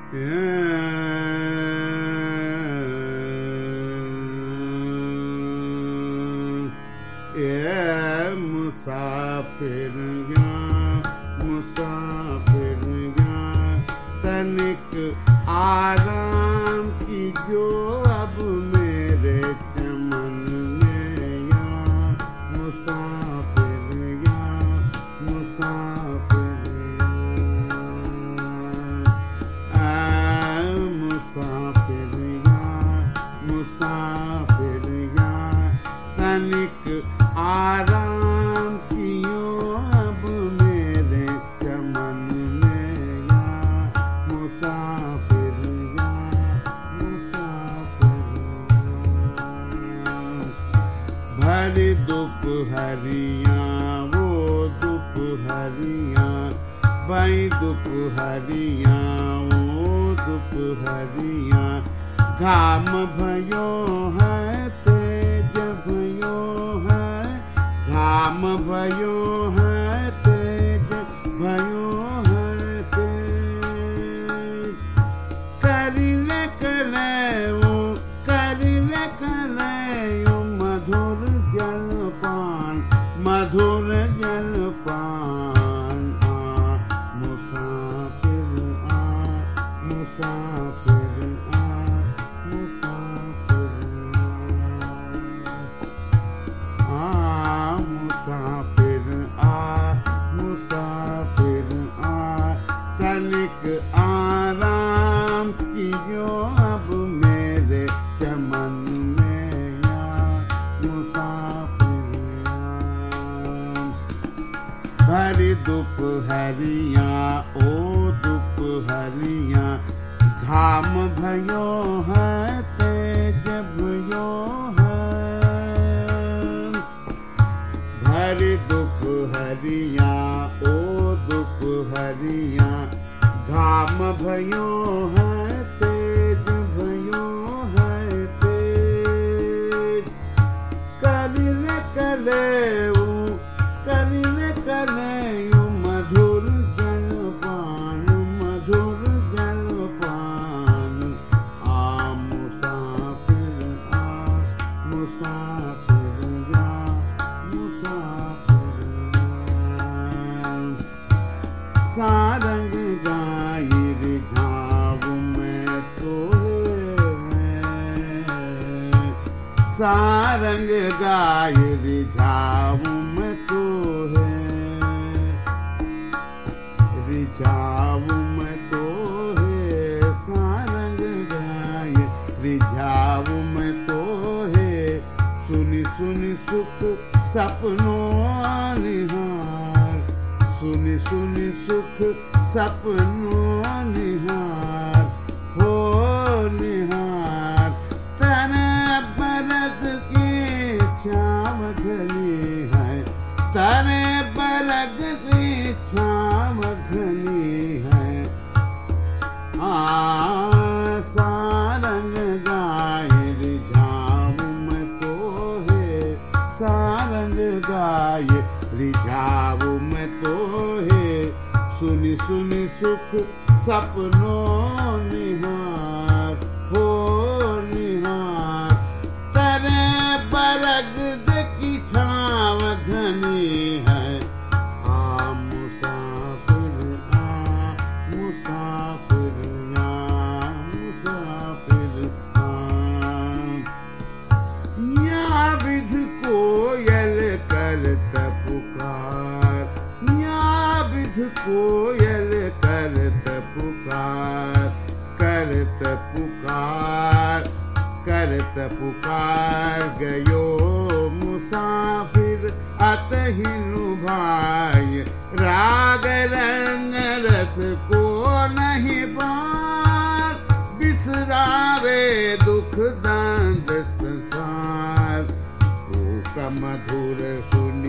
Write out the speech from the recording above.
मुसाफिर तनिक आराम कीजो अब मेरे चमन में यहाँ मुसाफिर मुसाफिर मुसाफिर तनिक आराम कियो अब मेरे चमन में यहाँ मुसाफिर भरी दोपहरियाँ वो दोपहरियाँ भाई दोपहरियाँ वो दोपहरियाँ घाम भयो है तेज भयो है घाम भयो है तेज भयो है तेज करिले कलयो मधुर जलपान मुसाफिर मुसाफिर मुसाफिर तनिक आराम कीजो अब मेरे चमन में यहाँ मुसाफिर भरी दोपहरियाँ ओ दोपहरियाँ घाम भयो है तेज भयो है भरी दोपहरियाँ ओ दोपहरियाँ घाम भयो है तेज भयो है तेज कलिले कलेऊ मधुर जलपान सारंग गाई रिझाऊ मैं तोहे सारंग गाई रिझाऊ मैं तोहे सारंग गाई रिझाऊ मैं तोहे सुनि सुनि सुख सपनों निहार सुनि सुनि सुख सपनों निहार हो निहार तने बरग की छाव घनी है तने बरग की छाव घनी है सारंग गाए रिझाऊ मैं तोहे सारंग गाए रिझाऊ मैं तोहे सुनि सुनि सुख सपनों निहार हो निहार तने बरग की छाव घनी है मुसाफिर या विध कोयल करत पुकार या विध कोयल करत पुकार गयो मुसाफिर अतहिनु भाई राग रंग रस को नहीं पार बिसरावे दुख दांत संसार का मधुर सुनि